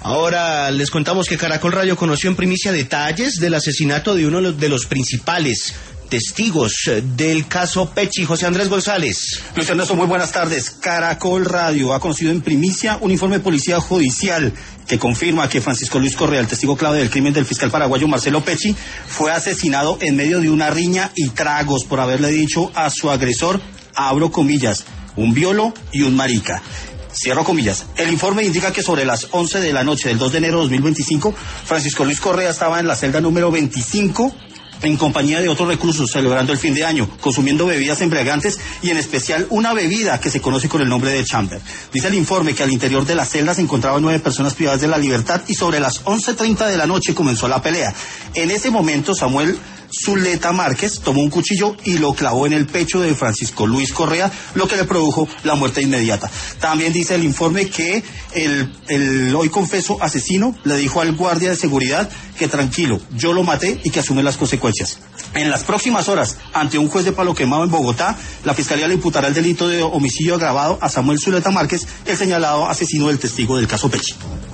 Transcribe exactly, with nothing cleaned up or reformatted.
Ahora les contamos que Caracol Radio conoció en primicia detalles del asesinato de uno de los principales testigos del caso Pecci. José Andrés González. Luis Ernesto, muy buenas tardes. Caracol Radio ha conocido en primicia un informe de policía judicial que confirma que Francisco Luis Correa, el testigo clave del crimen del fiscal paraguayo Marcelo Pecci, fue asesinado en medio de una riña y tragos por haberle dicho a su agresor, abro comillas, un violo y un marica. Cierro comillas. El informe indica que sobre las once de la noche del dos de enero de dos mil veinticinco, Francisco Luis Correa estaba en la celda número veinticinco en compañía de otros reclusos celebrando el fin de año, consumiendo bebidas embriagantes y en especial una bebida que se conoce con el nombre de chamber. Dice el informe que al interior de la celda se encontraban nueve personas privadas de la libertad y sobre las once treinta de la noche comenzó la pelea. En ese momento Samuel Zuleta Márquez tomó un cuchillo y lo clavó en el pecho de Francisco Luis Correa, lo que le produjo la muerte inmediata. También dice el informe que el, el hoy confeso asesino le dijo al guardia de seguridad que tranquilo, yo lo maté y que asume las consecuencias. En las próximas horas, ante un juez de Palo Quemado en Bogotá, la Fiscalía le imputará el delito de homicidio agravado a Samuel Zuleta Márquez, el señalado asesino del testigo del caso Pecci.